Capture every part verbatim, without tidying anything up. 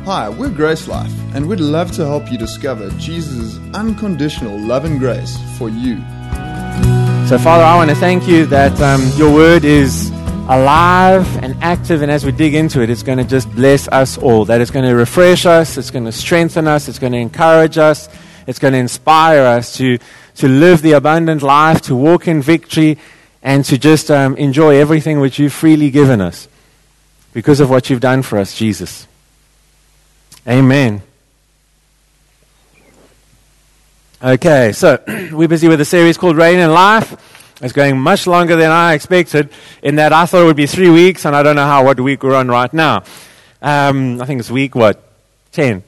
Hi, we're Grace Life, and we'd love to help you discover Jesus' unconditional love and grace for you. So, Father, I want to thank you that um, your word is alive and active, and as we dig into it, it's going to just bless us all. That it's going to refresh us, it's going to strengthen us, it's going to encourage us, it's going to inspire us to, to live the abundant life, to walk in victory, and to just um, enjoy everything which you've freely given us because of what you've done for us, Jesus. Amen. Okay, so we're busy with a series called Reign in Life. It's going much longer than I expected, in that I thought it would be three weeks, and I don't know how what week we're on right now. Um, I think it's week, what, ten.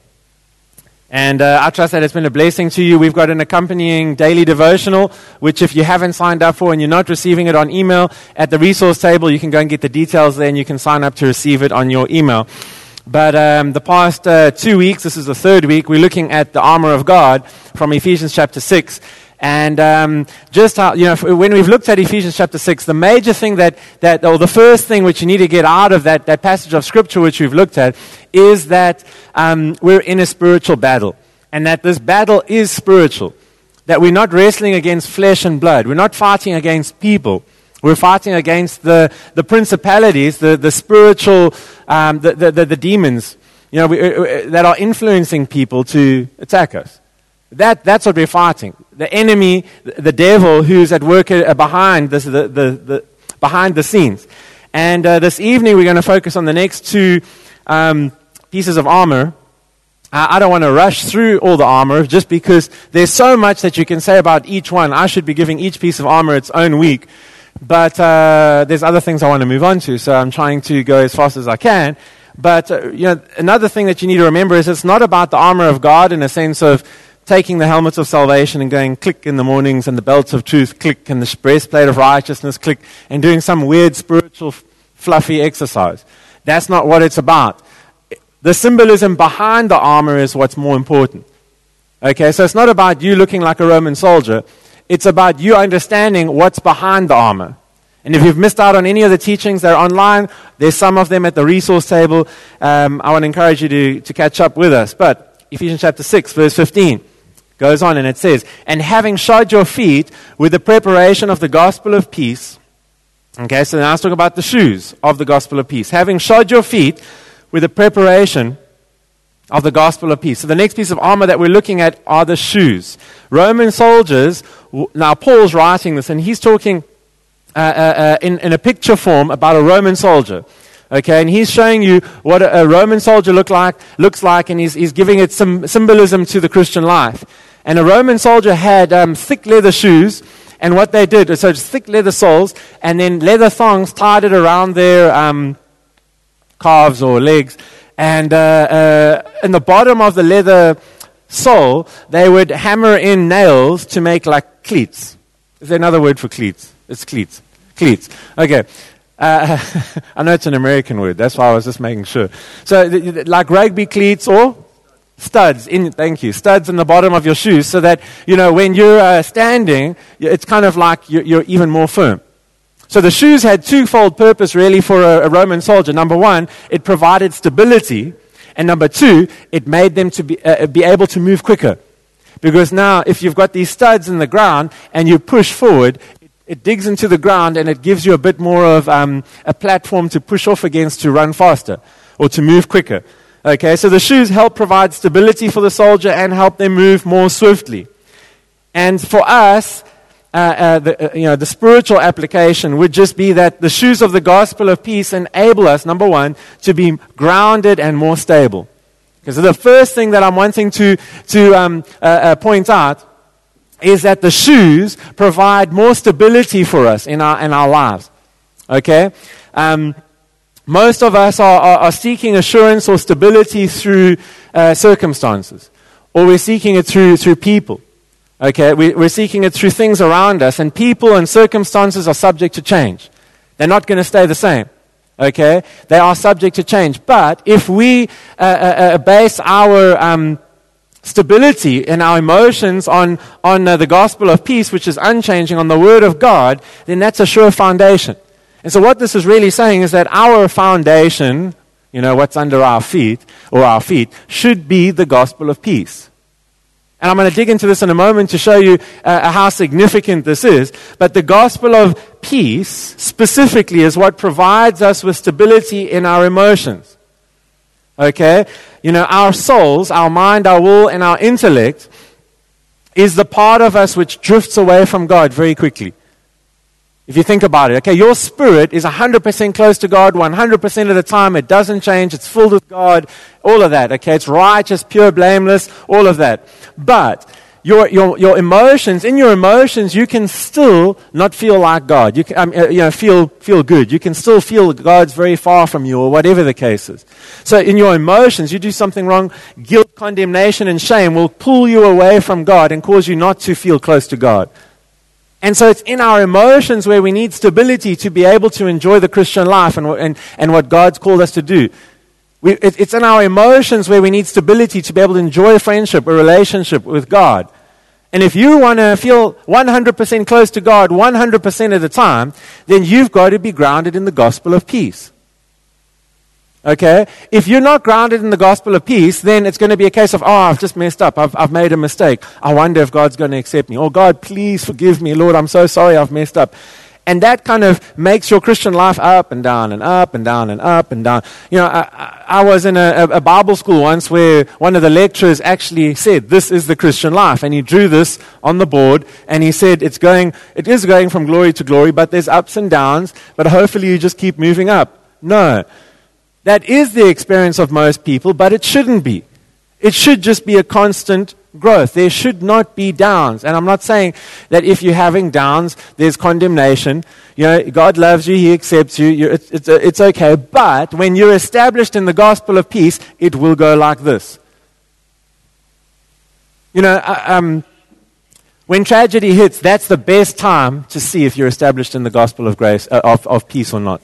And uh, I trust that it's been a blessing to you. We've got an accompanying daily devotional, which if you haven't signed up for and you're not receiving it on email, at the resource table, you can go and get the details there, and you can sign up to receive it on your email. But um, the past uh, two weeks, this is the third week, we're looking at the armor of God from Ephesians chapter six. And um, just how, you know, when we've looked at Ephesians chapter six, the major thing that, that, or the first thing which you need to get out of that, that passage of Scripture which we've looked at, is that um, we're in a spiritual battle. And that this battle is spiritual. That we're not wrestling against flesh and blood. We're not fighting against people. We're fighting against the, the principalities, the, the spiritual, um, the, the, the, the demons, you know, we, uh, that are influencing people to attack us. That, that's what we're fighting. The enemy, the devil, who's at work uh, behind this, the, the, the, behind the scenes. And uh, this evening we're going to focus on the next two um, pieces of armor. Uh, I don't want to rush through all the armor, just because there's so much that you can say about each one. I should be giving each piece of armor its own week. But uh, there's other things I want to move on to, so I'm trying to go as fast as I can. But uh, you know, another thing that you need to remember is it's not about the armor of God in a sense of taking the helmet of salvation and going click in the mornings, and the belt of truth click, and the breastplate of righteousness click, and doing some weird spiritual fluffy exercise. That's not what it's about. The symbolism behind the armor is what's more important. Okay, so it's not about you looking like a Roman soldier. It's about you understanding what's behind the armor. And if you've missed out on any of the teachings, they're online. There's some of them at the resource table. Um, I want to encourage you to, to catch up with us. But Ephesians chapter six, verse fifteen, goes on and it says, "And having shod your feet with the preparation of the gospel of peace." Okay, so now let's talk about the shoes of the gospel of peace. "Having shod your feet with the preparation of the gospel of peace." So the next piece of armor that we're looking at are the shoes. Roman soldiers, now Paul's writing this, and he's talking uh, uh, uh, in, in a picture form about a Roman soldier. Okay, and he's showing you what a, a Roman soldier look like, looks like, and he's, he's giving it some symbolism to the Christian life. And a Roman soldier had um, thick leather shoes, and what they did, so it's thick leather soles, and then leather thongs tied it around their um, calves or legs. And uh, uh, in the bottom of the leather sole, they would hammer in nails to make like cleats. Is there another word for cleats? It's cleats. Cleats. Okay. Uh, I know it's an American word. That's why I was just making sure. So th- th- like rugby cleats or studs. In, thank you. Studs in the bottom of your shoes, so that, you know, when you're uh, standing, it's kind of like you're, you're even more firm. So the shoes had twofold purpose really for a, a Roman soldier. Number one, it provided stability. And number two, it made them to be, uh, be able to move quicker. Because now if you've got these studs in the ground and you push forward, it, it digs into the ground and it gives you a bit more of um, a platform to push off against to run faster or to move quicker. Okay, so the shoes help provide stability for the soldier and help them move more swiftly. And for us, Uh, uh, the, uh, you know, the spiritual application would just be that the shoes of the gospel of peace enable us, number one, to be grounded and more stable. Because the first thing that I'm wanting to to um, uh, uh, point out is that the shoes provide more stability for us in our in our lives. Okay, um, most of us are, are, are seeking assurance or stability through uh, circumstances, or we're seeking it through through people. Okay, we, we're seeking it through things around us, and people and circumstances are subject to change. They're not going to stay the same. Okay, they are subject to change. But if we uh, uh, base our um, stability in our emotions on on uh, the gospel of peace, which is unchanging, on the Word of God, then that's a sure foundation. And so what this is really saying is that our foundation you know, what's under our feet, or our feet, should be the gospel of peace. And I'm going to dig into this in a moment to show you uh, how significant this is. But the gospel of peace specifically is what provides us with stability in our emotions. Okay? You know, our souls, our mind, our will, and our intellect is the part of us which drifts away from God very quickly. If you think about it, okay, your spirit is one hundred percent close to God one hundred percent of the time. It doesn't change. It's filled with God. All of that, okay? It's righteous, pure, blameless, all of that. But your your your emotions, in your emotions, you can still not feel like God. You can, um, you know, feel feel good. You can still feel God's very far from you, or whatever the case is. So in your emotions, you do something wrong, guilt, condemnation, and shame will pull you away from God and cause you not to feel close to God. And so it's in our emotions where we need stability to be able to enjoy the Christian life and and, and what God's called us to do. We, it, it's in our emotions where we need stability to be able to enjoy friendship, a relationship with God. And if you want to feel one hundred percent close to God one hundred percent of the time, then you've got to be grounded in the gospel of peace. Okay? If you're not grounded in the gospel of peace, then it's going to be a case of, oh, I've just messed up. I've, I've made a mistake. I wonder if God's going to accept me. Oh, God, please forgive me. Lord, I'm so sorry I've messed up. And that kind of makes your Christian life up and down and up and down and up and down. You know, I, I, I was in a, a Bible school once where one of the lecturers actually said, this is the Christian life. And he drew this on the board and he said, it's going, it is going from glory to glory, but there's ups and downs, but hopefully you just keep moving up. No. That is the experience of most people, but it shouldn't be. It should just be a constant growth. There should not be downs. And I'm not saying that if you're having downs, there's condemnation. You know, God loves you, He accepts you, you're, it's, it's, it's okay. But when you're established in the gospel of peace, it will go like this. You know, um, when tragedy hits, that's the best time to see if you're established in the gospel of grace, uh, of, of peace or not.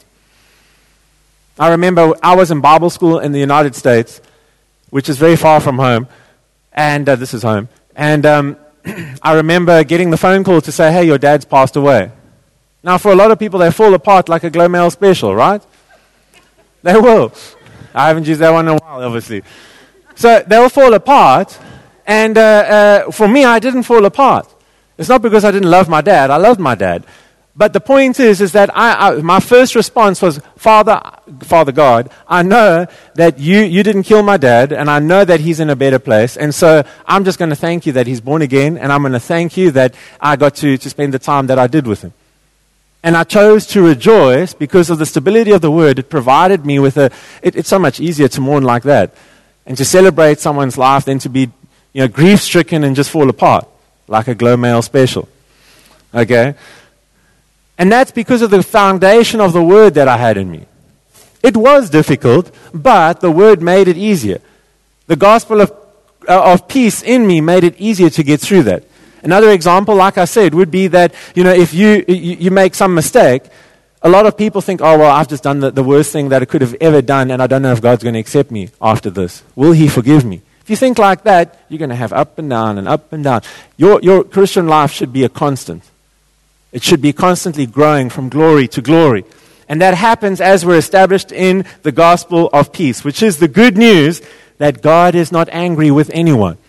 I remember I was in Bible school in the United States, which is very far from home, and uh, this is home. And um, I remember getting the phone call to say, hey, your dad's passed away. Now, for a lot of people, they fall apart like a Glow Mail special, right? They will. I haven't used that one in a while, obviously. So they'll fall apart, and uh, uh, for me, I didn't fall apart. It's not because I didn't love my dad. I loved my dad. But the point is, is that I, I, my first response was, Father, Father God, I know that you, you didn't kill my dad, and I know that he's in a better place, and so I'm just going to thank you that he's born again, and I'm going to thank you that I got to, to spend the time that I did with him. And I chose to rejoice because of the stability of the word. It provided me with a, it, it's so much easier to mourn like that, and to celebrate someone's life than to be, you know, grief-stricken and just fall apart, like a Glow Mail special. Okay? And that's because of the foundation of the word that I had in me. It was difficult, but the word made it easier. The gospel of, uh, of peace in me made it easier to get through that. Another example, like I said, would be that, you know, if you, you, you make some mistake, a lot of people think, oh, well, I've just done the, the worst thing that I could have ever done, and I don't know if God's going to accept me after this. Will He forgive me? If you think like that, you're going to have up and down and up and down. Your, your Christian life should be a constant. It should be constantly growing from glory to glory. And that happens as we're established in the gospel of peace, which is the good news that God is not angry with anyone.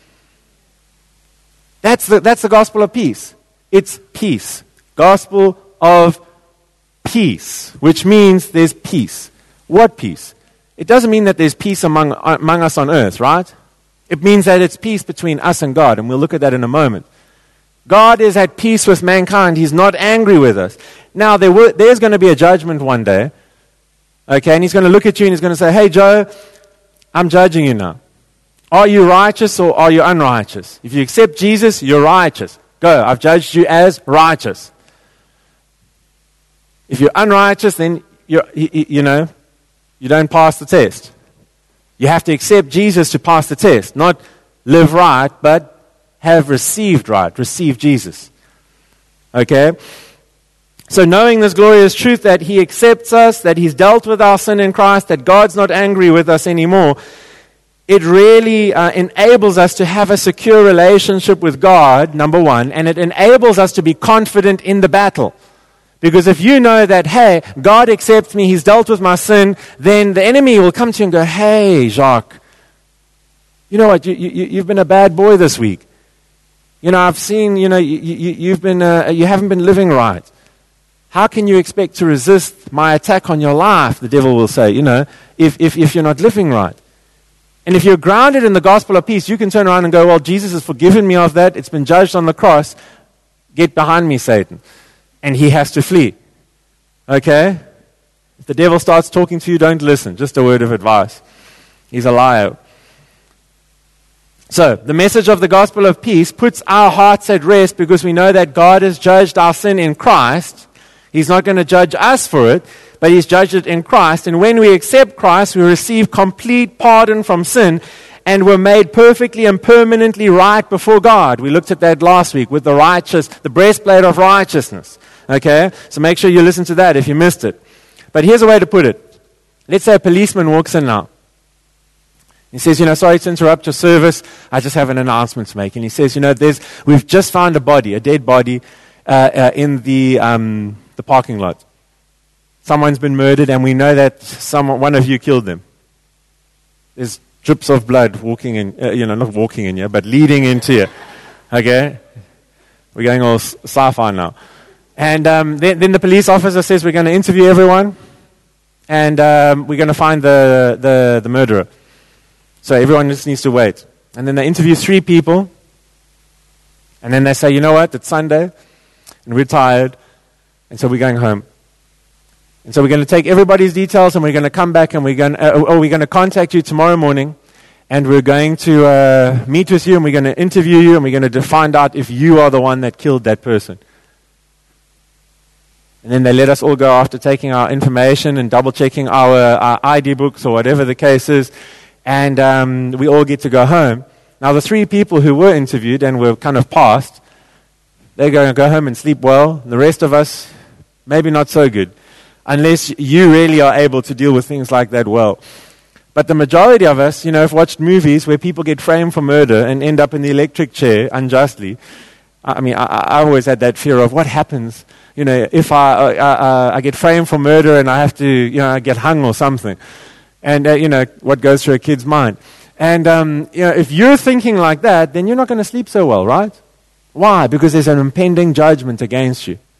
That's the, that's the gospel of peace. It's peace. Gospel of peace, which means there's peace. What peace? It doesn't mean that there's peace among, among us on earth, right? It means that it's peace between us and God, and we'll look at that in a moment. God is at peace with mankind. He's not angry with us. Now, there will, there's going to be a judgment one day. Okay, and He's going to look at you and He's going to say, hey, Joe, I'm judging you now. Are you righteous or are you unrighteous? If you accept Jesus, you're righteous. Go, I've judged you as righteous. If you're unrighteous, then you're, you, you know, you don't pass the test. You have to accept Jesus to pass the test, not live right, but have received right, receive Jesus. Okay? So knowing this glorious truth that He accepts us, that He's dealt with our sin in Christ, that God's not angry with us anymore, it really uh, enables us to have a secure relationship with God, number one, and it enables us to be confident in the battle. Because if you know that, hey, God accepts me, He's dealt with my sin, then the enemy will come to you and go, hey, Jacques, you know what, you, you, you've been a bad boy this week. You know, I've seen, you know, you, you, you've been, uh, you haven't been living right. How can you expect to resist my attack on your life, the devil will say, you know, if, if, if you're not living right. And if you're grounded in the gospel of peace, you can turn around and go, well, Jesus has forgiven me of that. It's been judged on the cross. Get behind me, Satan. And he has to flee. Okay? If the devil starts talking to you, don't listen. Just a word of advice. He's a liar. So, the message of the gospel of peace puts our hearts at rest because we know that God has judged our sin in Christ. He's not going to judge us for it, but He's judged it in Christ. And when we accept Christ, we receive complete pardon from sin and we're made perfectly and permanently right before God. We looked at that last week with the righteous, the breastplate of righteousness. Okay? So make sure you listen to that if you missed it. But here's a way to put it. Let's say a policeman walks in now. He says, you know, sorry to interrupt your service. I just have an announcement to make. And he says, you know, there's, we've just found a body, a dead body, uh, uh, in the um, the parking lot. Someone's been murdered, and we know that someone, one of you killed them. There's drips of blood walking in, uh, you know, not walking in here, but leading into here. Okay? We're going all sci-fi now. And um, then, then the police officer says, we're going to interview everyone, and um, we're going to find the, the, the murderer. So everyone just needs to wait. And then they interview three people. And then they say, you know what, it's Sunday. And we're tired. And so we're going home. And so we're going to take everybody's details and we're going to come back and we're going to, uh, oh, we're going to contact you tomorrow morning. And we're going to uh, meet with you and we're going to interview you and we're going to find out if you are the one that killed that person. And then they let us all go after taking our information and double checking our, our I D books or whatever the case is. And um, we all get to go home. Now, the three people who were interviewed and were kind of passed, they're going to go home and sleep well. The rest of us, maybe not so good, unless you really are able to deal with things like that well. But the majority of us, you know, have watched movies where people get framed for murder and end up in the electric chair unjustly. I mean, I, I always had that fear of what happens, you know, if I, uh, uh, I get framed for murder and I have to, you know, get hung or something. And, uh, you know, what goes through a kid's mind. And, um, you know, if you're thinking like that, then you're not going to sleep so well, right? Why? Because there's an impending judgment against you.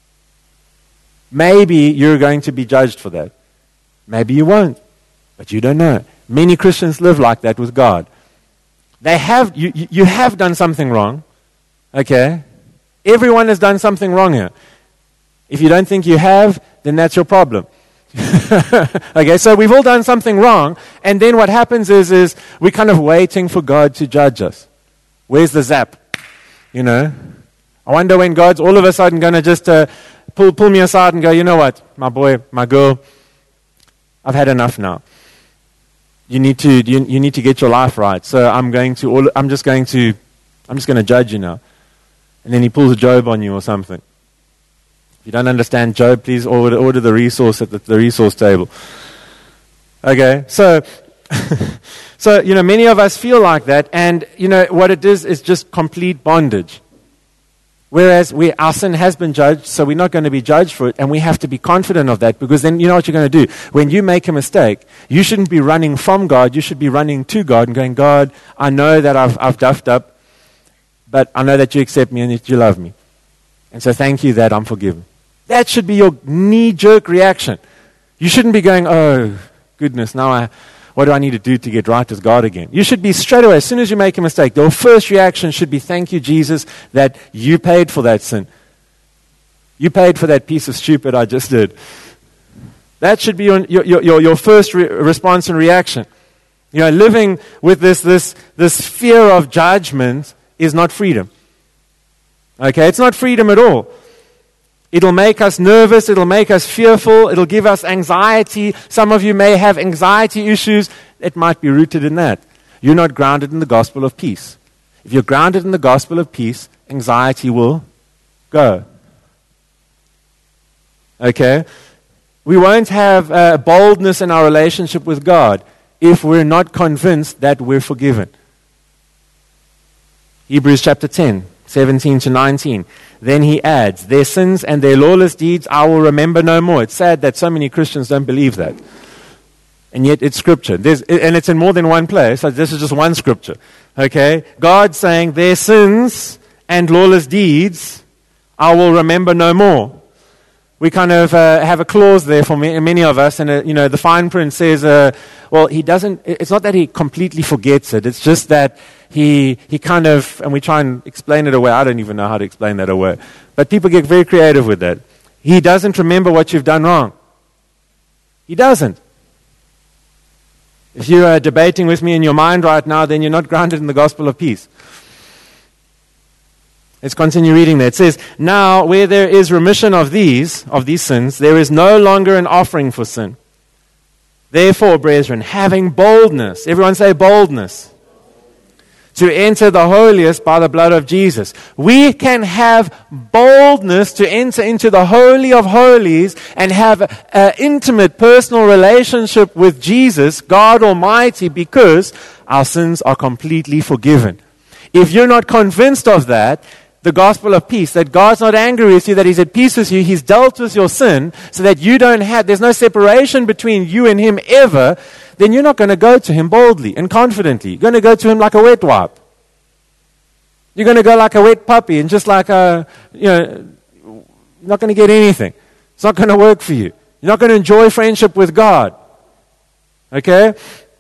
Maybe you're going to be judged for that. Maybe you won't. But you don't know. Many Christians live like that with God. They have, you, you have done something wrong. Okay? Everyone has done something wrong here. If you don't think you have, then that's your problem. Okay, so we've all done something wrong, and then what happens is, is we're kind of waiting for God to judge us. Where's the zap? You know? I wonder when God's all of a sudden going to just uh, pull pull me aside and go, you know what, my boy, my girl, I've had enough now. You need to you, you need to get your life right. So I'm going to all, I'm just going to I'm just going to judge you now. And then He pulls a Job on you or something. If you don't understand Job, please order, order the resource at the, the resource table. Okay, so, so, you know, many of us feel like that, and, you know, what it is is just complete bondage. Whereas we, our sin has been judged, so we're not going to be judged for it, and we have to be confident of that, because then you know what you're going to do. When you make a mistake, you shouldn't be running from God, you should be running to God and going, God, I know that I've, I've duffed up, but I know that you accept me and that you love me. And so thank you that I'm forgiven. That should be your knee-jerk reaction. You shouldn't be going, oh, goodness, now I, what do I need to do to get right with God again? You should be straight away, as soon as you make a mistake, your first reaction should be, thank you, Jesus, that you paid for that sin. You paid for that piece of stupid I just did. That should be your, your, your, your first re- response and reaction. You know, living with this, this, this fear of judgment is not freedom. Okay, it's not freedom at all. It'll make us nervous, it'll make us fearful, it'll give us anxiety. Some of you may have anxiety issues. It might be rooted in that. You're not grounded in the gospel of peace. If you're grounded in the gospel of peace, anxiety will go. Okay? We won't have uh, boldness in our relationship with God if we're not convinced that we're forgiven. Hebrews chapter ten seventeen to nineteen. Then he adds, their sins and their lawless deeds I will remember no more. It's sad that so many Christians don't believe that. And yet it's scripture. There's, and it's in more than one place. So this is just one scripture. Okay? God saying their sins and lawless deeds I will remember no more. We kind of uh, have a clause there for me, many of us, and uh, you know the fine print says, uh, well, he doesn't. It's not that he completely forgets it. It's just that he he kind of, and we try and explain it away. I don't even know how to explain that away, but people get very creative with that. He doesn't remember what you've done wrong. He doesn't. If you are debating with me in your mind right now, then you're not grounded in the gospel of peace. Let's continue reading there. It says, now where there is remission of these, of these sins, there is no longer an offering for sin. Therefore, brethren, having boldness, everyone say boldness, to enter the holiest by the blood of Jesus. We can have boldness to enter into the Holy of Holies and have an intimate personal relationship with Jesus, God Almighty, because our sins are completely forgiven. If you're not convinced of that, the gospel of peace, that God's not angry with you, that He's at peace with you, He's dealt with your sin, so that you don't have, there's no separation between you and Him ever, then you're not going to go to Him boldly and confidently. You're going to go to Him like a wet wipe. You're going to go like a wet puppy and just like a, you know, you're not going to get anything. It's not going to work for you. You're not going to enjoy friendship with God. Okay?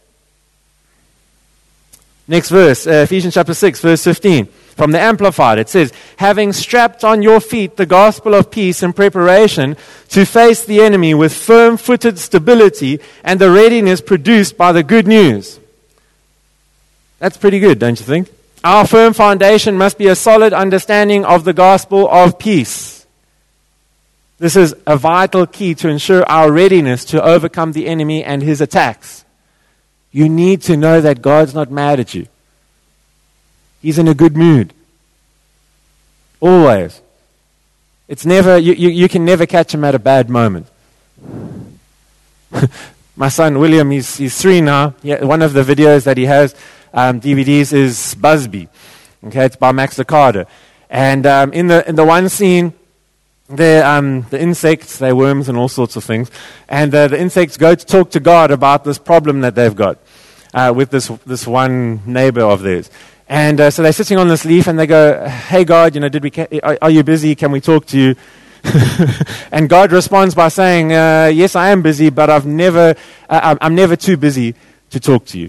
Next verse, uh, Ephesians chapter six, verse fifteen. From the Amplified, it says, having strapped on your feet the gospel of peace in preparation to face the enemy with firm-footed stability and the readiness produced by the good news. That's pretty good, don't you think? Our firm foundation must be a solid understanding of the gospel of peace. This is a vital key to ensure our readiness to overcome the enemy and his attacks. You need to know that God's not mad at you. He's in a good mood. Always. It's never, you, you, you can never catch him at a bad moment. My son William, he's, he's three now. Yeah, one of the videos that he has, um, D V Ds, is Busby. Okay, it's by Max Lucado. And um, in the in the one scene, the um, the insects, they're worms and all sorts of things, and uh, the insects go to talk to God about this problem that they've got uh, with this this one neighbor of theirs. And uh, so they're sitting on this leaf, and they go, "Hey God, you know, did we? Ca- are, are you busy? Can we talk to you?" And God responds by saying, uh, "Yes, I am busy, but I've never, uh, I'm never too busy to talk to you."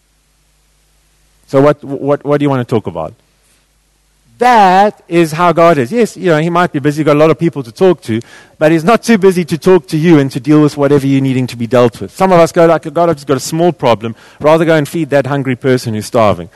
So what, what, what do you want to talk about? That is how God is. Yes, you know, He might be busy, got a lot of people to talk to, but He's not too busy to talk to you and to deal with whatever you're needing to be dealt with. Some of us go like, God, I've just got a small problem. Rather go and feed that hungry person who's starving.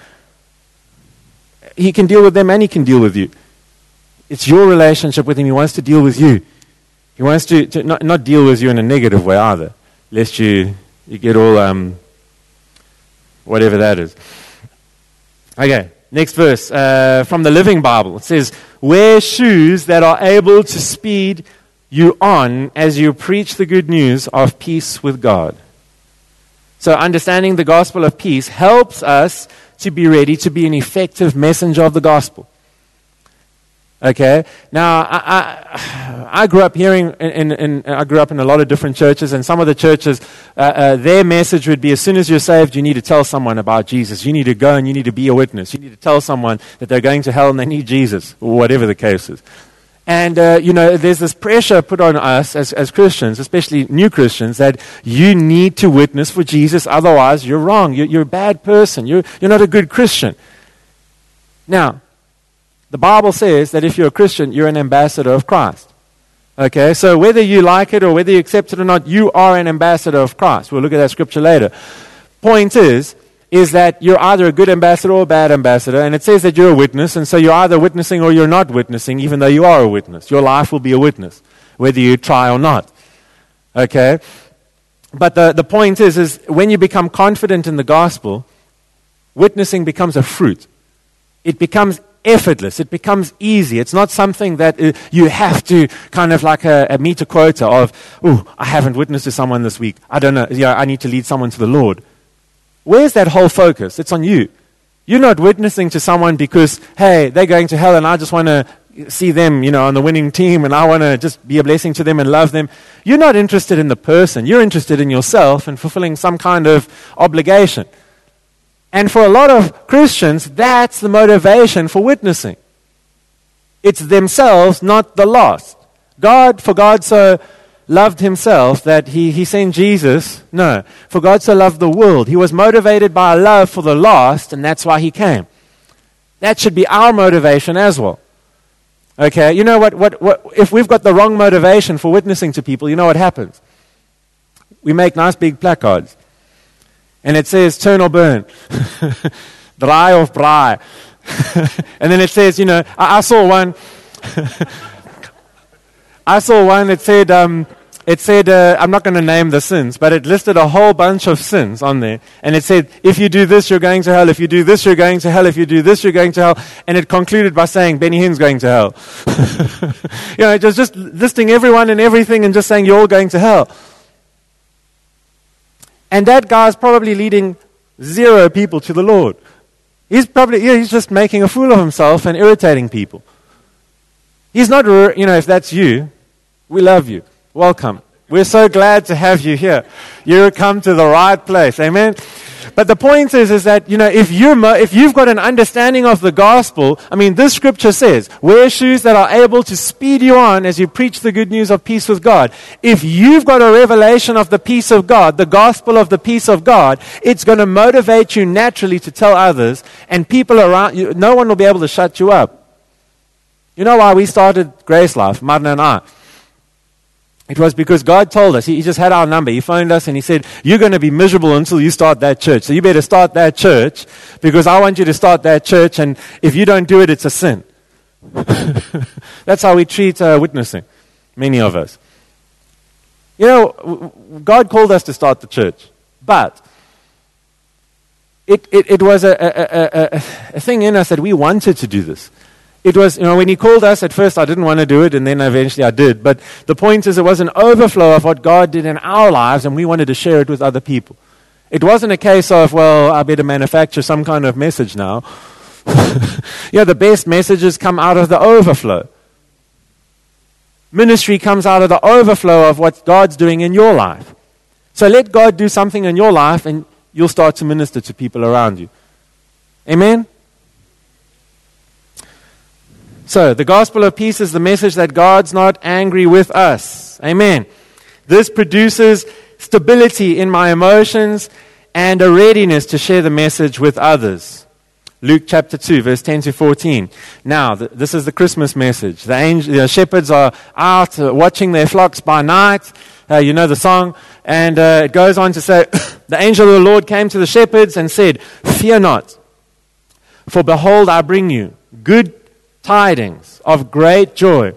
He can deal with them and He can deal with you. It's your relationship with Him. He wants to deal with you. He wants to, to not, not deal with you in a negative way either, lest you, you get all, um, whatever that is. Okay, next verse uh, from the Living Bible. It says, wear shoes that are able to speed you on as you preach the good news of peace with God. So understanding the gospel of peace helps us to be ready to be an effective messenger of the gospel. Okay. Now, I, I, I grew up hearing, in, in, in, I grew up in a lot of different churches, and some of the churches, uh, uh, their message would be, as soon as you're saved, you need to tell someone about Jesus. You need to go and you need to be a witness. You need to tell someone that they're going to hell and they need Jesus, or whatever the case is. And, uh, you know, there's this pressure put on us as, as Christians, especially new Christians, that you need to witness for Jesus, otherwise you're wrong. You're, you're a bad person. You're, you're not a good Christian. Now, the Bible says that if you're a Christian, you're an ambassador of Christ. Okay, so whether you like it or whether you accept it or not, you are an ambassador of Christ. We'll look at that scripture later. Point is, is that you're either a good ambassador or a bad ambassador, and it says that you're a witness, and so you're either witnessing or you're not witnessing, even though you are a witness. Your life will be a witness, whether you try or not. Okay? But the, the point is, is when you become confident in the gospel, witnessing becomes a fruit. It becomes effortless. It becomes easy. It's not something that uh, you have to kind of like a, a meet a quota of, oh, I haven't witnessed to someone this week. I don't know. Yeah, I need to lead someone to the Lord. Where's that whole focus? It's on you. You're not witnessing to someone because, hey, they're going to hell and I just want to see them, you know, on the winning team and I want to just be a blessing to them and love them. You're not interested in the person. You're interested in yourself and fulfilling some kind of obligation. And for a lot of Christians, that's the motivation for witnessing. It's themselves, not the lost. God, for God so loved himself that he, he sent Jesus. No, for God so loved the world. He was motivated by a love for the lost, and that's why he came. That should be our motivation as well. Okay, you know what, what, what? If we've got the wrong motivation for witnessing to people, you know what happens? We make nice big placards. And it says, turn or burn. Dry or fry. And then it says, you know, I, I saw one. I saw one that said, um, it said, uh, I'm not going to name the sins, but it listed a whole bunch of sins on there. And it said, if you do this, you're going to hell. If you do this, you're going to hell. If you do this, you're going to hell. And it concluded by saying, Benny Hinn's going to hell. You know, it was just listing everyone and everything and just saying, you're all going to hell. And that guy's probably leading zero people to the Lord. He's probably, yeah, he's just making a fool of himself and irritating people. He's not, you know, if that's you, we love you. Welcome. We're so glad to have you here. You've come to the right place. Amen? But the point is, is that, you know, if, you're mo- if you've got an understanding of the gospel, I mean, this scripture says, wear shoes that are able to speed you on as you preach the good news of peace with God. If you've got a revelation of the peace of God, the gospel of the peace of God, it's going to motivate you naturally to tell others, and people around you, no one will be able to shut you up. You know why we started Grace Life, Martin and I? It was because God told us. He, he just had our number. He phoned us and he said, you're going to be miserable until you start that church. So you better start that church because I want you to start that church, and if you don't do it, it's a sin. That's how we treat uh, witnessing, many of us. You know, God called us to start the church, but it, it, it was a, a, a, a thing in us that we wanted to do this. It was, you know, when he called us, at first I didn't want to do it, and then eventually I did. But the point is, it was an overflow of what God did in our lives, and we wanted to share it with other people. It wasn't a case of, well, I better manufacture some kind of message now. You know, the best messages come out of the overflow. Ministry comes out of the overflow of what God's doing in your life. So let God do something in your life, and you'll start to minister to people around you. Amen? So, the gospel of peace is the message that God's not angry with us. Amen. This produces stability in my emotions and a readiness to share the message with others. Luke chapter two, verse ten to fourteen. Now, th- this is the Christmas message. The, angel, the shepherds are out uh, watching their flocks by night. Uh, you know the song. And uh, it goes on to say, the angel of the Lord came to the shepherds and said, fear not, for behold, I bring you good tidings of great joy,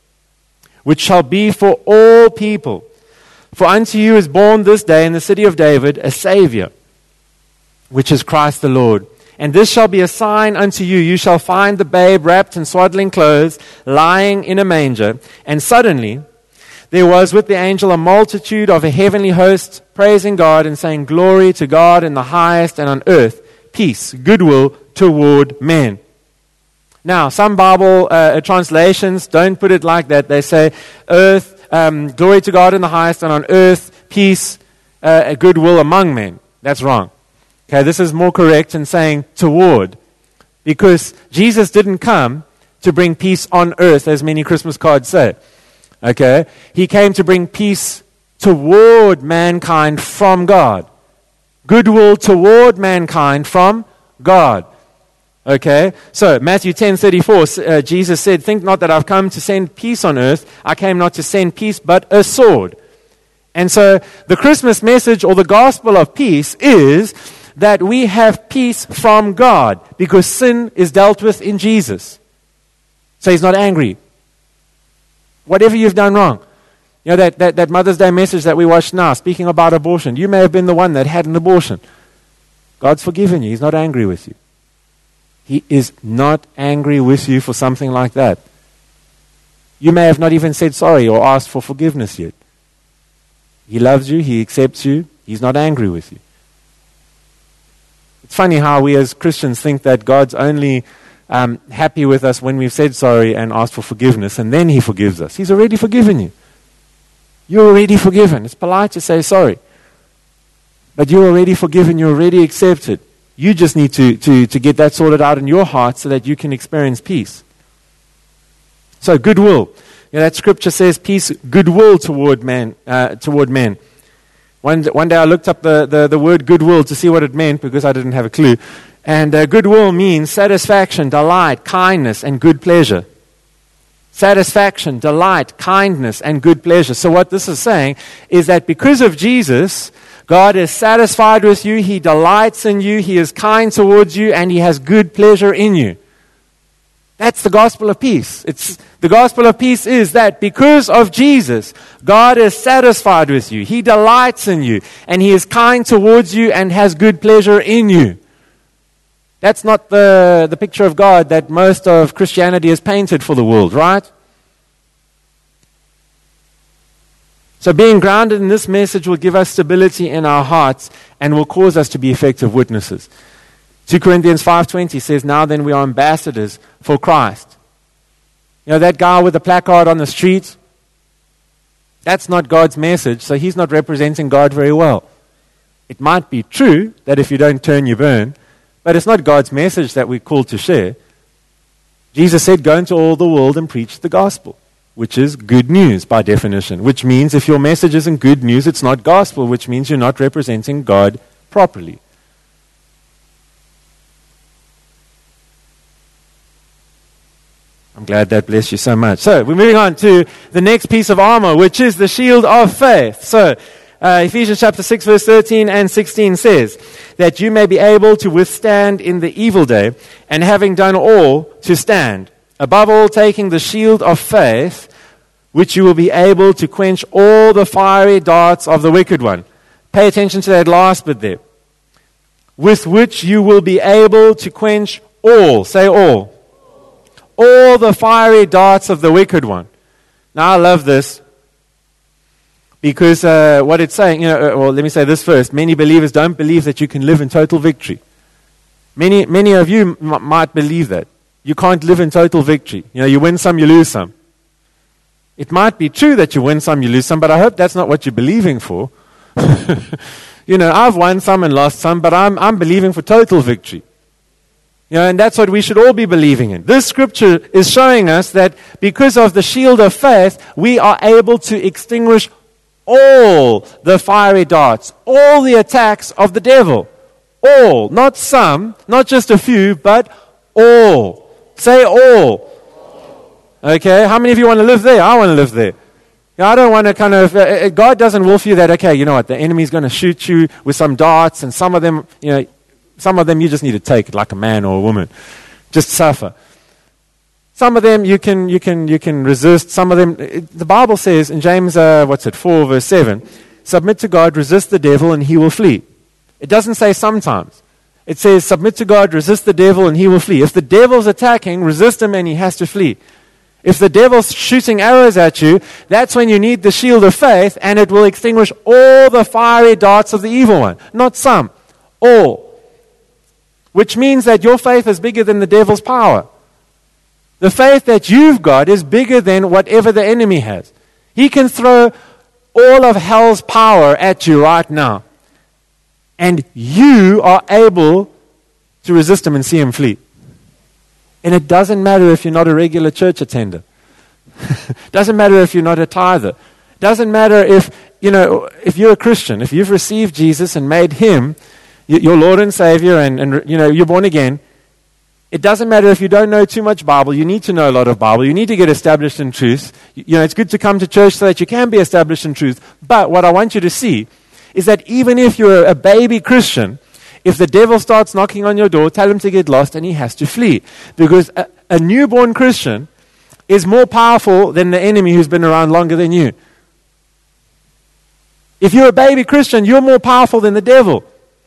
which shall be for all people. For unto you is born this day in the city of David a Savior, which is Christ the Lord. And this shall be a sign unto you. You shall find the babe wrapped in swaddling clothes, lying in a manger. And suddenly there was with the angel a multitude of a heavenly host, praising God and saying, glory to God in the highest, and on earth peace, goodwill toward men. Now, some Bible uh, translations don't put it like that. They say, earth, um, glory to God in the highest, and on earth, peace, uh, goodwill among men. That's wrong. Okay, this is more correct in saying toward, because Jesus didn't come to bring peace on earth, as many Christmas cards say. Okay, he came to bring peace toward mankind from God. Goodwill toward mankind from God. Okay, so Matthew ten thirty-four, uh, Jesus said, think not that I've come to send peace on earth. I came not to send peace, but a sword. And so the Christmas message, or the gospel of peace, is that we have peace from God because sin is dealt with in Jesus. So he's not angry. Whatever you've done wrong. You know, that, that, that Mother's Day message that we watched now, speaking about abortion. You may have been the one that had an abortion. God's forgiven you. He's not angry with you. He is not angry with you for something like that. You may have not even said sorry or asked for forgiveness yet. He loves you. He accepts you. He's not angry with you. It's funny how we as Christians think that God's only um, happy with us when we've said sorry and asked for forgiveness, and then He forgives us. He's already forgiven you. You're already forgiven. It's polite to say sorry. But you're already forgiven. You're already accepted. You just need to, to, to get that sorted out in your heart so that you can experience peace. So, goodwill. You know, that scripture says peace, goodwill toward man, uh, toward men. One, one day I looked up the, the, the word goodwill to see what it meant because I didn't have a clue. And uh, goodwill means satisfaction, delight, kindness, and good pleasure. Satisfaction, delight, kindness, and good pleasure. So what this is saying is that because of Jesus, God is satisfied with you, He delights in you, He is kind towards you, and He has good pleasure in you. That's the gospel of peace. It's the gospel of peace is that because of Jesus, God is satisfied with you, He delights in you, and He is kind towards you and has good pleasure in you. That's not the, the picture of God that most of Christianity has painted for the world, right? So being grounded in this message will give us stability in our hearts and will cause us to be effective witnesses. Second Corinthians five twenty says, now then we are ambassadors for Christ. You know, that guy with the placard on the street, that's not God's message, so he's not representing God very well. It might be true that if you don't turn, you burn, but it's not God's message that we're called to share. Jesus said, go into all the world and preach the gospel, which is good news by definition, which means if your message isn't good news, it's not gospel, which means you're not representing God properly. I'm glad that blessed you so much. So, we're moving on to the next piece of armor, which is the shield of faith. So, uh, Ephesians chapter six, verse thirteen and sixteen says, that you may be able to withstand in the evil day, and having done all, to stand. Above all, taking the shield of faith, which you will be able to quench all the fiery darts of the wicked one. Pay attention to that last bit there. With which you will be able to quench all, say all, all the fiery darts of the wicked one. Now I love this because uh, what it's saying, you know, uh, well, let me say this first. Many believers don't believe that you can live in total victory. Many, many of you m- might believe that. You can't live in total victory. You know, you win some, you lose some. It might be true that you win some, you lose some, but I hope that's not what you're believing for. You know, I've won some and lost some, but I'm I'm believing for total victory. You know, and that's what we should all be believing in. This scripture is showing us that because of the shield of faith, we are able to extinguish all the fiery darts, all the attacks of the devil. All, not some, not just a few, but all. Say all. Okay, how many of you want to live there? I want to live there. You know, I don't want to kind of, uh, God doesn't will for you that, okay, you know what, the enemy's going to shoot you with some darts, and some of them, you know, some of them you just need to take like a man or a woman. Just suffer. Some of them you can you can you can resist. Some of them, it, the Bible says in James, uh, what's it, four verse seven, submit to God, resist the devil, and he will flee. It doesn't say sometimes. It says submit to God, resist the devil, and he will flee. If the devil's attacking, resist him, and he has to flee. If the devil's shooting arrows at you, that's when you need the shield of faith, and it will extinguish all the fiery darts of the evil one. Not some, all. Which means that your faith is bigger than the devil's power. The faith that you've got is bigger than whatever the enemy has. He can throw all of hell's power at you right now. And you are able to resist him and see him flee. And it doesn't matter if you're not a regular church attender. Doesn't matter if you're not a tither. Doesn't matter if, you know, if you're a Christian, if you've received Jesus and made him your Lord and Savior, and, and you know, you're born again. It doesn't matter if you don't know too much Bible. You need to know a lot of Bible. You need to get established in truth. You, you know, it's good to come to church so that you can be established in truth. But what I want you to see is that even if you're a baby Christian, if the devil starts knocking on your door, tell him to get lost and he has to flee. Because a, a newborn Christian is more powerful than the enemy who's been around longer than you. If you're a baby Christian, you're more powerful than the devil.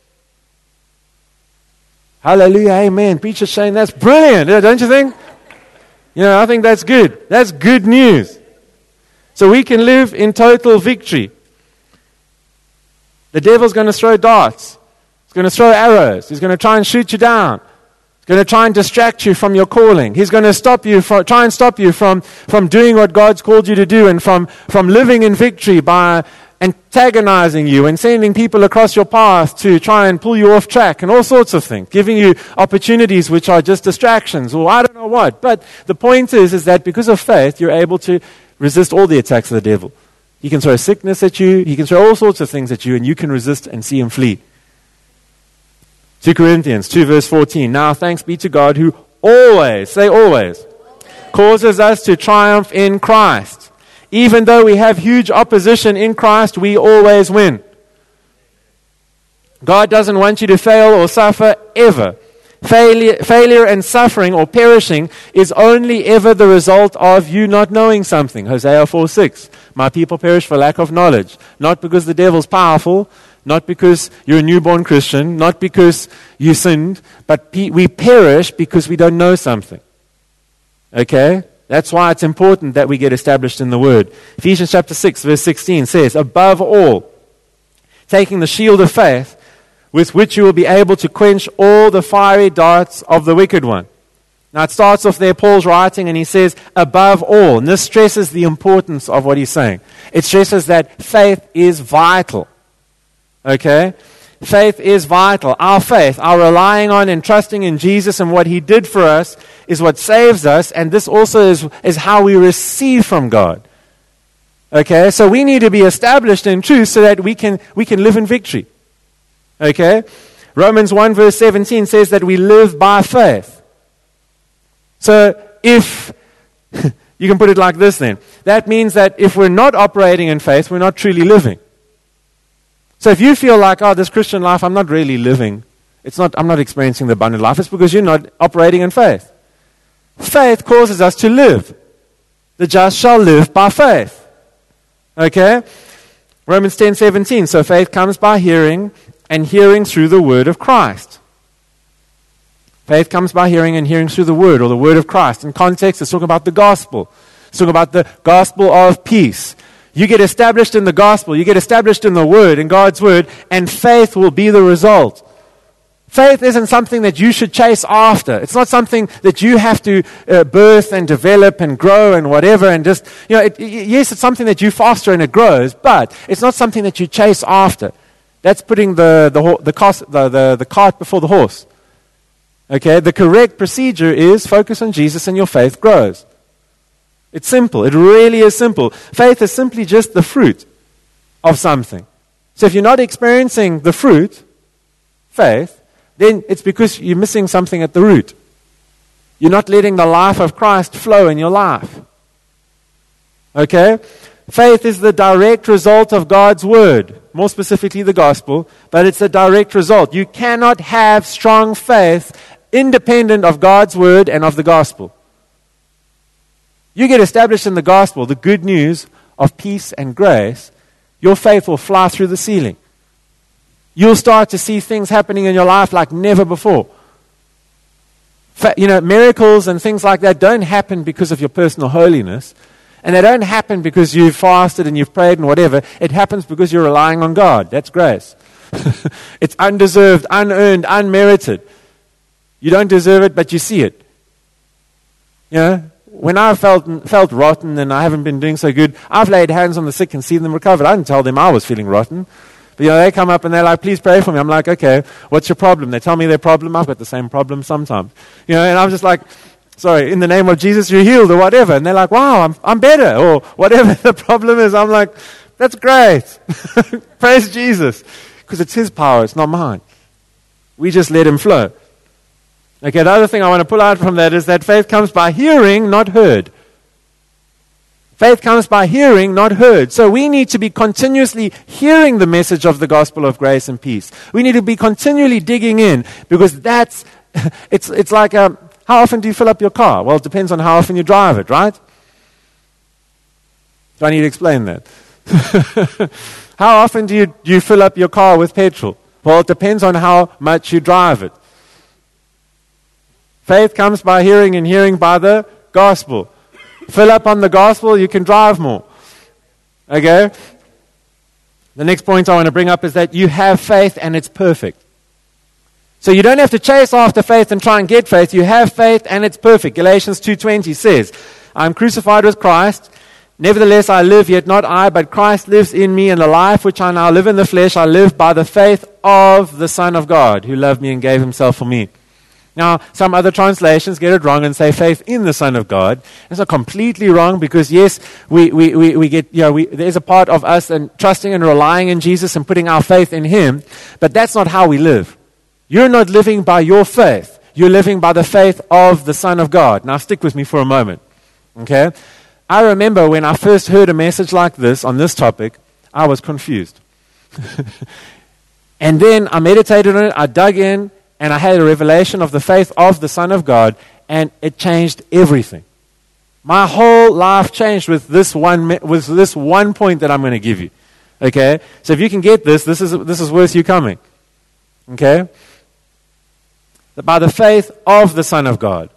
Hallelujah, amen. Preacher Shane, that's brilliant, don't you think? You know, I think that's good. That's good news. So we can live in total victory. The devil's going to throw darts. He's going to throw arrows. He's going to try and shoot you down. He's going to try and distract you from your calling. He's going to stop you from, try and stop you from, from doing what God's called you to do, and from, from living in victory by antagonizing you and sending people across your path to try and pull you off track and all sorts of things, giving you opportunities which are just distractions or I don't know what. But the point is, is that because of faith, you're able to resist all the attacks of the devil. He can throw sickness at you. He can throw all sorts of things at you, and you can resist and see him flee. Second Corinthians two verse fourteen. Now thanks be to God who always, say always, causes us to triumph in Christ. Even though we have huge opposition in Christ, we always win. God doesn't want you to fail or suffer ever. Failure, failure and suffering or perishing is only ever the result of you not knowing something. Hosea four six. My people perish for lack of knowledge. Not because the devil's powerful, not because you're a newborn Christian, not because you sinned, but pe- we perish because we don't know something. Okay? That's why it's important that we get established in the Word. Ephesians chapter six, verse sixteen says, above all, taking the shield of faith, with which you will be able to quench all the fiery darts of the wicked one. Now it starts off there, Paul's writing, and he says, above all. And this stresses the importance of what he's saying. It stresses that faith is vital. Okay? Faith is vital. Our faith, our relying on and trusting in Jesus and what he did for us is what saves us, and this also is, is how we receive from God. Okay? So we need to be established in truth so that we can we can live in victory. Okay? Romans one verse seventeen says that we live by faith. So if, you can put it like this then, that means that if we're not operating in faith, we're not truly living. So if you feel like, oh, this Christian life, I'm not really living, it's not, I'm not experiencing the abundant life, it's because you're not operating in faith. Faith causes us to live. The just shall live by faith. Okay? Romans ten seventeen. So faith comes by hearing, and hearing through the word of Christ. Faith comes by hearing, and hearing through the word, or the word of Christ. In context, it's talking about the gospel. It's talking about the gospel of peace. You get established in the gospel, you get established in the word, in God's word, and faith will be the result. Faith isn't something that you should chase after. It's not something that you have to uh, birth and develop and grow and whatever and just, you know, it, yes, it's something that you foster and it grows, but it's not something that you chase after. That's putting the the the, cost, the, the, the cart before the horse. Okay, the correct procedure is focus on Jesus and your faith grows. It's simple. It really is simple. Faith is simply just the fruit of something. So if you're not experiencing the fruit, faith, then it's because you're missing something at the root. You're not letting the life of Christ flow in your life. Okay? Faith is the direct result of God's word, more specifically the gospel, but it's a direct result. You cannot have strong faith independent of God's word and of the gospel. You get established in the gospel, the good news of peace and grace, your faith will fly through the ceiling. You'll start to see things happening in your life like never before. You know, miracles and things like that don't happen because of your personal holiness. And they don't happen because you've fasted and you've prayed and whatever. It happens because you're relying on God. That's grace. It's undeserved, unearned, unmerited. You don't deserve it, but you see it. You know? When I felt felt rotten and I haven't been doing so good, I've laid hands on the sick and seen them recover. I didn't tell them I was feeling rotten. But you know, they come up and they're like, please pray for me. I'm like, okay, what's your problem? They tell me their problem. I've got the same problem sometimes. You know, and I'm just like, sorry, in the name of Jesus, you're healed or whatever. And they're like, wow, I'm I'm better or whatever the problem is. I'm like, that's great. Praise Jesus. Because it's his power, it's not mine. We just let him flow. Okay, the other thing I want to pull out from that is that faith comes by hearing, not heard. Faith comes by hearing, not heard. So we need to be continuously hearing the message of the gospel of grace and peace. We need to be continually digging in because that's, it's it's like, um, how often do you fill up your car? Well, it depends on how often you drive it, right? Do I need to explain that? How often do you, do you fill up your car with petrol? Well, it depends on how much you drive it. Faith comes by hearing and hearing by the gospel. Fill up on the gospel, you can drive more. Okay? The next point I want to bring up is that you have faith and it's perfect. So you don't have to chase after faith and try and get faith. You have faith and it's perfect. Galatians two twenty says, I'm crucified with Christ. Nevertheless, I live, yet not I, but Christ lives in me, and the life which I now live in the flesh, I live by the faith of the Son of God, who loved me and gave himself for me. Now, some other translations get it wrong and say faith in the Son of God. It's not completely wrong because, yes, we, we, we, we get, you know, we, there's a part of us and trusting and relying in Jesus and putting our faith in him, but that's not how we live. You're not living by your faith. You're living by the faith of the Son of God. Now, stick with me for a moment, okay? I remember when I first heard a message like this on this topic, I was confused. And then I meditated on it, I dug in, and I had a revelation of the faith of the Son of God, and it changed everything. My whole life changed with this one with this one point that I'm going to give you. Okay? So if you can get this, this is this is worth you coming. Okay? By the faith of the Son of God.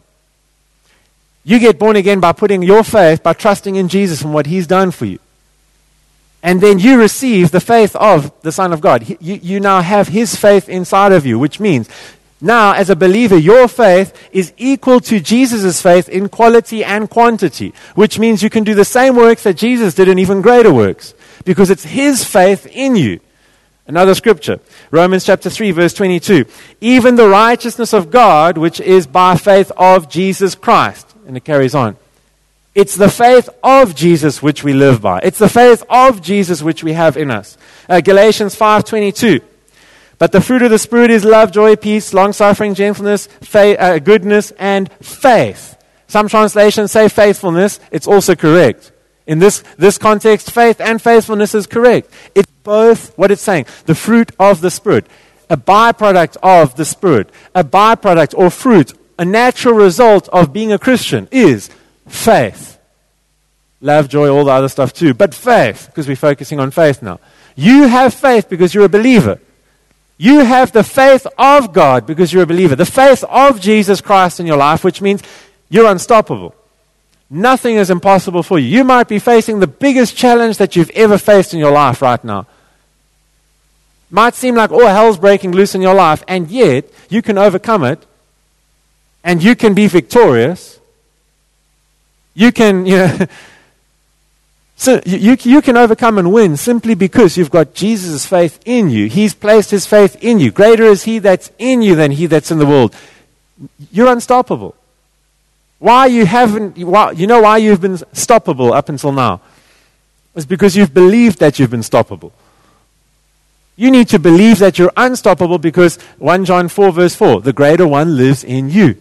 You get born again by putting your faith, by trusting in Jesus and what he's done for you. And then you receive the faith of the Son of God. You, you now have his faith inside of you, which means now as a believer, your faith is equal to Jesus' faith in quality and quantity, which means you can do the same works that Jesus did and even greater works, because it's his faith in you. Another scripture, Romans chapter three, verse twenty-two. Even the righteousness of God, which is by faith of Jesus Christ. And it carries on. It's the faith of Jesus which we live by. It's the faith of Jesus which we have in us. Uh, Galatians five twenty-two. But the fruit of the Spirit is love, joy, peace, long-suffering, gentleness, fa- uh, goodness, and faith. Some translations say faithfulness. It's also correct. In this, this context, faith and faithfulness is correct. It's both what it's saying. The fruit of the Spirit. A byproduct of the Spirit. A byproduct or fruit. A natural result of being a Christian is faith. Love, joy, all the other stuff too. But faith, because we're focusing on faith now. You have faith because you're a believer. You have the faith of God because you're a believer. The faith of Jesus Christ in your life, which means you're unstoppable. Nothing is impossible for you. You might be facing the biggest challenge that you've ever faced in your life right now. Might seem like all hell's breaking loose in your life, and yet you can overcome it. And you can be victorious. You can, you know, so you, you can overcome and win simply because you've got Jesus' faith in you. He's placed his faith in you. Greater is he that's in you than he that's in the world. You're unstoppable. Why you haven't, why, you know why you've been stoppable up until now? It's because you've believed that you've been stoppable. You need to believe that you're unstoppable because First John four verse four, the greater one lives in you.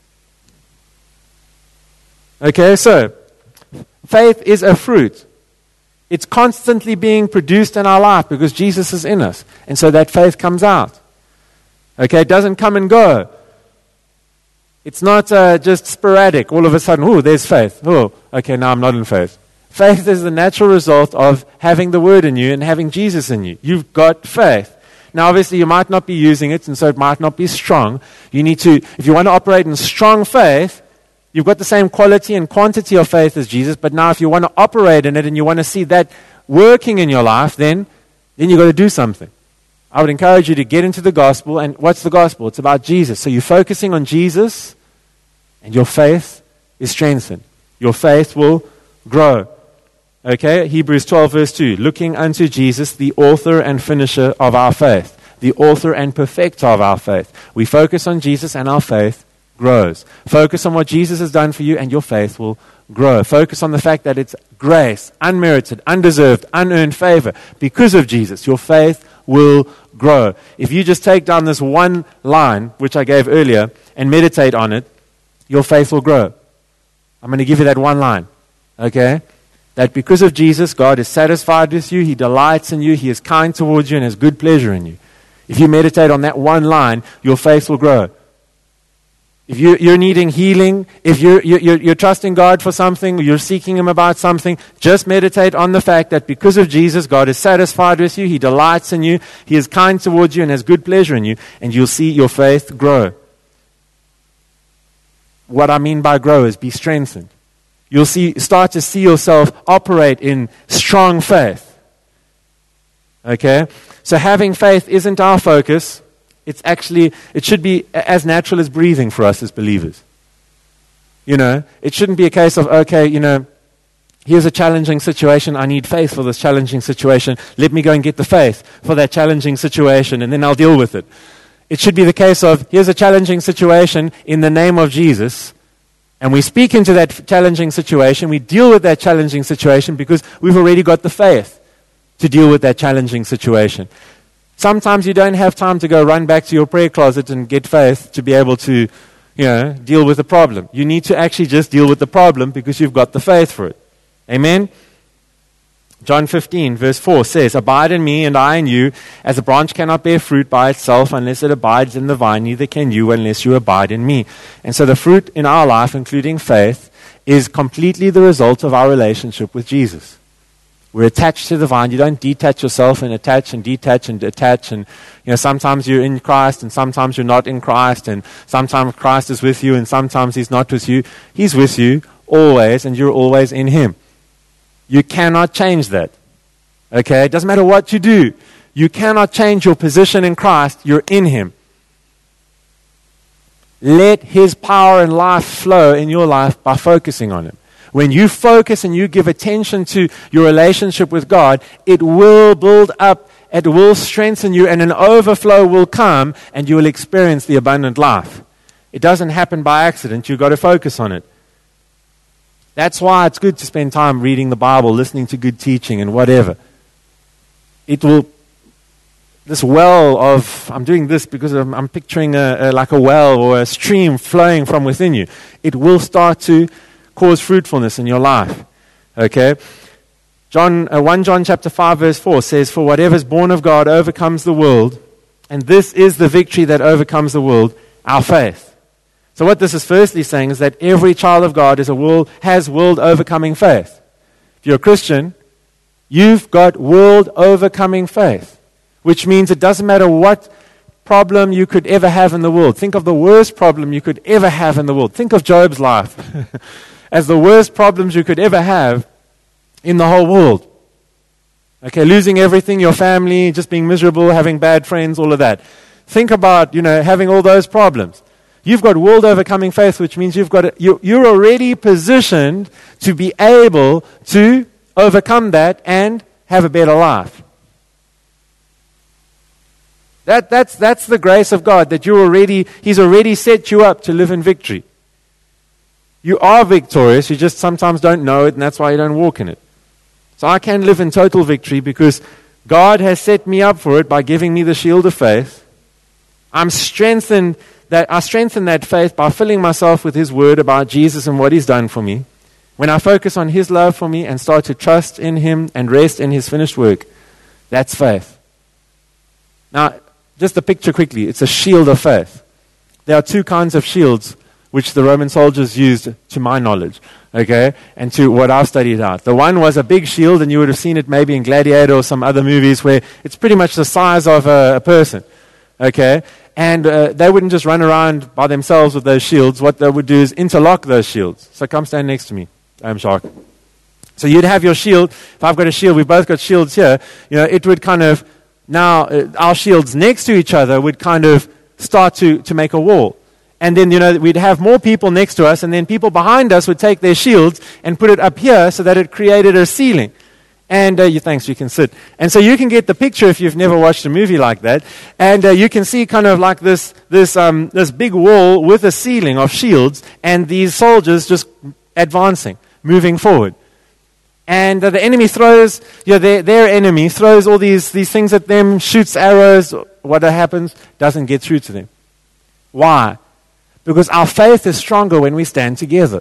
Okay, so faith is a fruit. It's constantly being produced in our life because Jesus is in us. And so that faith comes out. Okay, it doesn't come and go. It's not uh, just sporadic. All of a sudden, oh, there's faith. Oh, okay, now I'm not in faith. Faith is the natural result of having the Word in you and having Jesus in you. You've got faith. Now, obviously, you might not be using it, and so it might not be strong. You need to, if you want to operate in strong faith, you've got the same quality and quantity of faith as Jesus, but now if you want to operate in it and you want to see that working in your life, then, then you've got to do something. I would encourage you to get into the gospel, and what's the gospel? It's about Jesus. So you're focusing on Jesus, and your faith is strengthened. Your faith will grow. Okay, Hebrews twelve verse two, looking unto Jesus, the author and finisher of our faith. The author and perfecter of our faith. We focus on Jesus and our faith grows. Focus on what Jesus has done for you and your faith will grow. Focus on the fact that it's grace, unmerited, undeserved, unearned favor. Because of Jesus, your faith will grow. If you just take down this one line, which I gave earlier, and meditate on it, your faith will grow. I'm going to give you that one line. Okay? That because of Jesus, God is satisfied with you, he delights in you, he is kind towards you, and has good pleasure in you. If you meditate on that one line, your faith will grow. If you're, you're needing healing, if you're, you're, you're trusting God for something, you're seeking him about something, just meditate on the fact that because of Jesus, God is satisfied with you, he delights in you, he is kind towards you, and has good pleasure in you, and you'll see your faith grow. What I mean by grow is be strengthened. You'll see, start to see yourself operate in strong faith. Okay? So having faith isn't our focus. It's actually, it should be as natural as breathing for us as believers. You know, it shouldn't be a case of, okay, you know, here's a challenging situation. I need faith for this challenging situation. Let me go and get the faith for that challenging situation, and then I'll deal with it. It should be the case of, here's a challenging situation in the name of Jesus, and we speak into that challenging situation. We deal with that challenging situation because we've already got the faith to deal with that challenging situation. Sometimes you don't have time to go run back to your prayer closet and get faith to be able to, you know, deal with the problem. You need to actually just deal with the problem because you've got the faith for it. Amen? John fifteen, verse four says, "Abide in me, and I in you, as a branch cannot bear fruit by itself unless it abides in the vine, neither can you unless you abide in me." And so the fruit in our life, including faith, is completely the result of our relationship with Jesus. We're attached to the vine. You don't detach yourself and attach and detach and attach. And, you know, sometimes you're in Christ and sometimes you're not in Christ. And sometimes Christ is with you and sometimes He's not with you. He's with you always, and you're always in Him. You cannot change that. Okay? It doesn't matter what you do. You cannot change your position in Christ. You're in Him. Let His power and life flow in your life by focusing on Him. When you focus and you give attention to your relationship with God, it will build up, it will strengthen you, and an overflow will come, and you will experience the abundant life. It doesn't happen by accident. You've got to focus on it. That's why it's good to spend time reading the Bible, listening to good teaching, and whatever. It will, this well of, I'm doing this because I'm, I'm picturing a, a, like a well or a stream flowing from within you. It will start to cause fruitfulness in your life. Okay? John, uh, First John chapter five verse four says, "For whatever is born of God overcomes the world, and this is the victory that overcomes the world, our faith." So what this is firstly saying is that every child of God is a world, has world overcoming faith. If you're a Christian, you've got world overcoming faith, which means it doesn't matter what problem you could ever have in the world. Think of the worst problem you could ever have in the world. Think of Job's life as the worst problems you could ever have in the whole world. Okay, losing everything, your family, just being miserable, having bad friends, all of that. Think about, you know, having all those problems. You've got world overcoming faith, which means you've got a, you, you're already positioned to be able to overcome that and have a better life. That, that's, that's the grace of God, that you're already, He's already set you up to live in victory. You are victorious, you just sometimes don't know it, and that's why you don't walk in it. So I can live in total victory because God has set me up for it by giving me the shield of faith. I'm strengthened, that I strengthen that faith by filling myself with His word about Jesus and what He's done for me. When I focus on His love for me and start to trust in Him and rest in His finished work, that's faith. Now, just a picture quickly. It's a shield of faith. There are two kinds of shields which the Roman soldiers used, to my knowledge, okay, and to what I've studied out. The one was a big shield, and you would have seen it maybe in Gladiator or some other movies where it's pretty much the size of a, a person, okay, and uh, they wouldn't just run around by themselves with those shields. What they would do is interlock those shields. So come stand next to me, I'm Shark. So you'd have your shield. If I've got a shield, we've both got shields here, you know, it would kind of, now uh, our shields next to each other would kind of start to, to make a wall. And then, you know, we'd have more people next to us, and then people behind us would take their shields and put it up here so that it created a ceiling. And uh, you, thanks, you can sit. And so you can get the picture if you've never watched a movie like that. And uh, you can see kind of like this this um, this big wall with a ceiling of shields, and these soldiers just advancing, moving forward. And uh, the enemy throws, you know, their, their enemy throws all these, these things at them, shoots arrows. What happens? Doesn't get through to them. Why? Because our faith is stronger when we stand together.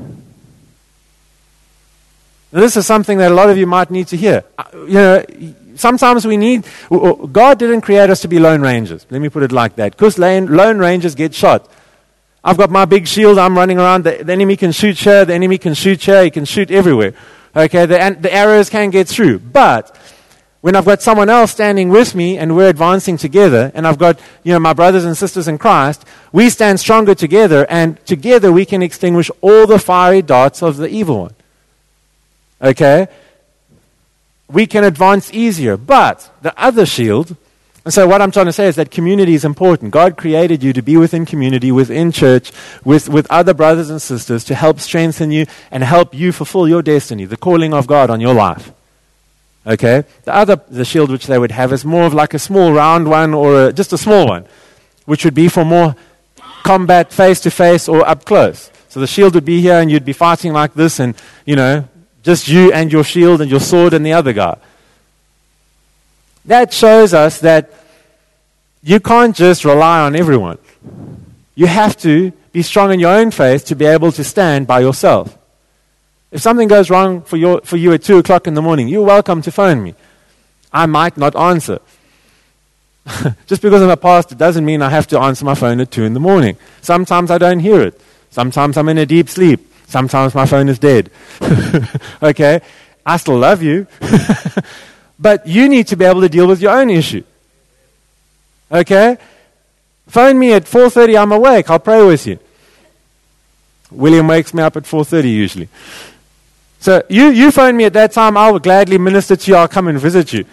Now, this is something that a lot of you might need to hear. Uh, you know, sometimes we need, God didn't create us to be lone rangers. Let me put it like that. Because lone rangers get shot. I've got my big shield, I'm running around, the, the enemy can shoot here, the enemy can shoot here, he can shoot everywhere. Okay, the, the arrows can get through. But when I've got someone else standing with me and we're advancing together, and I've got, you know, my brothers and sisters in Christ, we stand stronger together, and together we can extinguish all the fiery darts of the evil one. Okay? We can advance easier. But the other shield And so what I'm trying to say is that community is important. God created you to be within community, within church, with, with other brothers and sisters to help strengthen you and help you fulfill your destiny, the calling of God on your life. Okay? The other, the shield which they would have is more of like a small round one or a, just a small one, which would be for more combat face-to-face or up close. So the shield would be here and you'd be fighting like this and, you know, just you and your shield and your sword and the other guy. That shows us that you can't just rely on everyone. You have to be strong in your own faith to be able to stand by yourself. If something goes wrong for, your, for you at two o'clock in the morning, you're welcome to phone me. I might not answer. Just because I'm a pastor doesn't mean I have to answer my phone at two in the morning. Sometimes I don't hear it. Sometimes I'm in a deep sleep. Sometimes my phone is dead. Okay? I still love you. But you need to be able to deal with your own issue. Okay? Phone me at four thirty, I'm awake. I'll pray with you. William wakes me up at four thirty usually. So you, you phone me at that time, I will gladly minister to you. I'll come and visit you.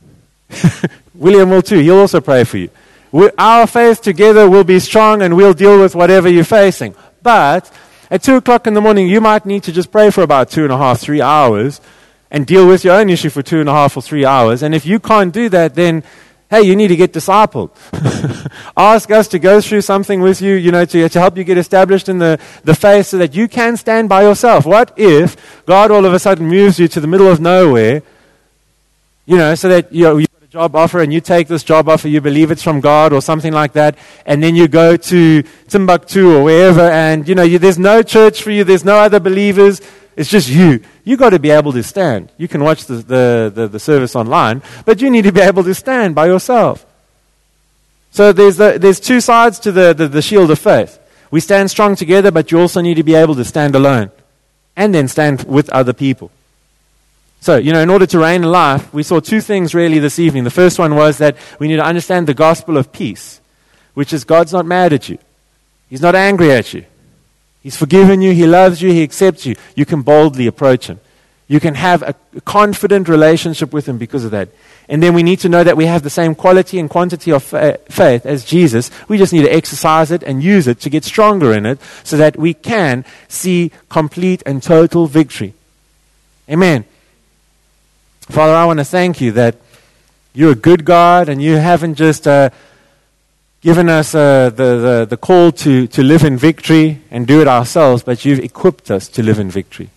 William will too. He'll also pray for you. We, our faith together will be strong and we'll deal with whatever you're facing. But at two o'clock in the morning, you might need to just pray for about two and a half, three hours and deal with your own issue for two and a half or three hours. And if you can't do that, then, hey, you need to get discipled. Ask us to go through something with you, you know, to, to help you get established in the, the faith so that you can stand by yourself. What if God all of a sudden moves you to the middle of nowhere, you know, so that you know, you've got a job offer and you take this job offer, you believe it's from God or something like that, and then you go to Timbuktu or wherever and, you know, you, there's no church for you, there's no other believers, it's just you. You got to be able to stand. You can watch the, the, the, the service online, but you need to be able to stand by yourself. So there's the, there's two sides to the, the, the shield of faith. We stand strong together, but you also need to be able to stand alone and then stand with other people. So, you know, in order to reign in life, we saw two things really this evening. The first one was that we need to understand the gospel of peace, which is God's not mad at you. He's not angry at you. He's forgiven you, He loves you, He accepts you. You can boldly approach Him. You can have a confident relationship with Him because of that. And then we need to know that we have the same quality and quantity of fa- faith as Jesus. We just need to exercise it and use it to get stronger in it so that we can see complete and total victory. Amen. Father, I want to thank You that You're a good God and You haven't just Uh, given us uh, the, the, the call to, to live in victory and do it ourselves, but You've equipped us to live in victory.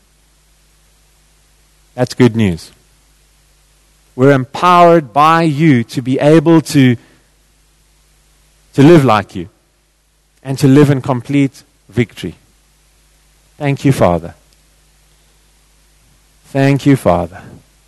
That's good news. We're empowered by You to be able to, to live like You and to live in complete victory. Thank You, Father. Thank You, Father.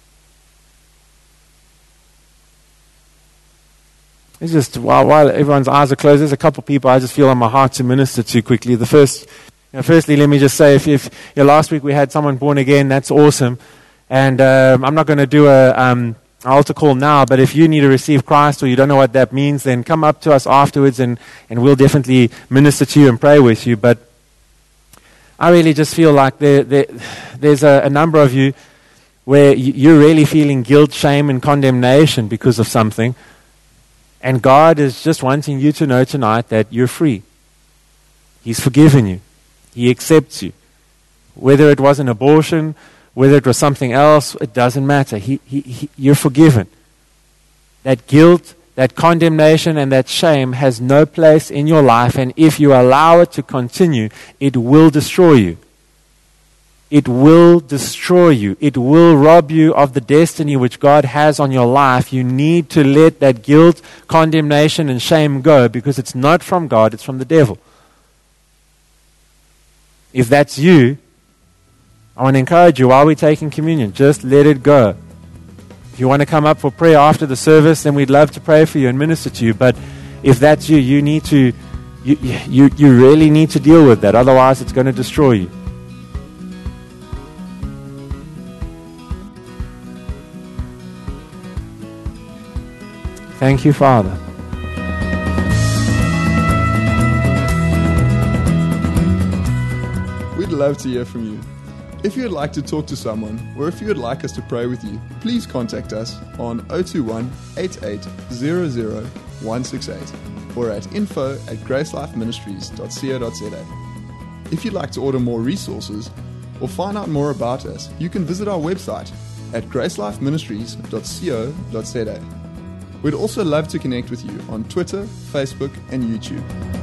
It's just, while, while everyone's eyes are closed, there's a couple of people I just feel on my heart to minister to quickly. The first, you know, firstly, let me just say, if, if you know, last week we had someone born again, that's awesome. And um, I'm not going to do a um, altar call now, but if you need to receive Christ or you don't know what that means, then come up to us afterwards and, and we'll definitely minister to you and pray with you. But I really just feel like there, there, there's a, a number of you where you're really feeling guilt, shame, and condemnation because of something. And God is just wanting you to know tonight that you're free. He's forgiven you. He accepts you. Whether it was an abortion, whether it was something else, it doesn't matter. He, he, he, you're forgiven. That guilt, that condemnation, and that shame has no place in your life. And if you allow it to continue, it will destroy you. It will destroy you. It will rob you of the destiny which God has on your life. You need to let that guilt, condemnation, and shame go because it's not from God, it's from the devil. If that's you, I want to encourage you while we're taking communion, just let it go. If you want to come up for prayer after the service, then we'd love to pray for you and minister to you. But if that's you, you need to, you, you, you really need to deal with that. Otherwise, it's going to destroy you. Thank You, Father. We'd love to hear from you. If you would like to talk to someone, or if you would like us to pray with you, please contact us on zero two one, eight eight zero zero, one six eight or at info at gracelifeministries dot co dot za. If you'd like to order more resources or find out more about us, you can visit our website at gracelifeministries dot co dot za. We'd also love to connect with you on Twitter, Facebook, and YouTube.